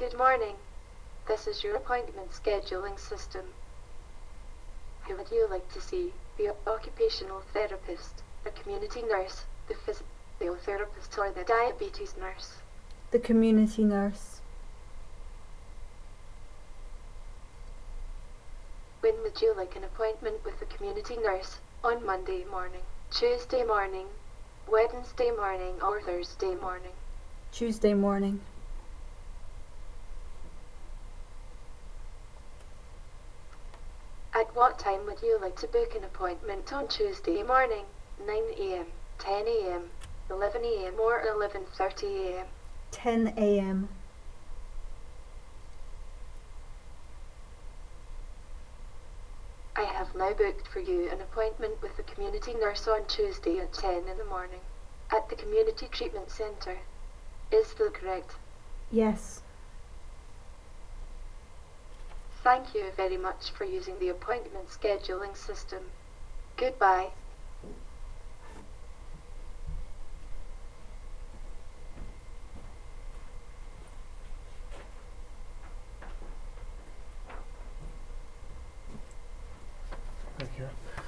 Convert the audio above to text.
Good morning. This is your appointment scheduling system. Who would you like to see? The occupational therapist, a community nurse, the physiotherapist, or the diabetes nurse? The community nurse. When would you like an appointment with the community nurse? On Monday morning, Tuesday morning, Wednesday morning, or Thursday morning? Tuesday morning. At what time would you like to book an appointment on Tuesday morning? 9 a.m., 10 a.m., 11 a.m. or 11:30 a.m.? 10 a.m. I have now booked for you an appointment with the community nurse on Tuesday at 10 in the morning at the Community Treatment Centre. Is that correct? Yes. Thank you very much for using the appointment scheduling system. Goodbye. Thank you.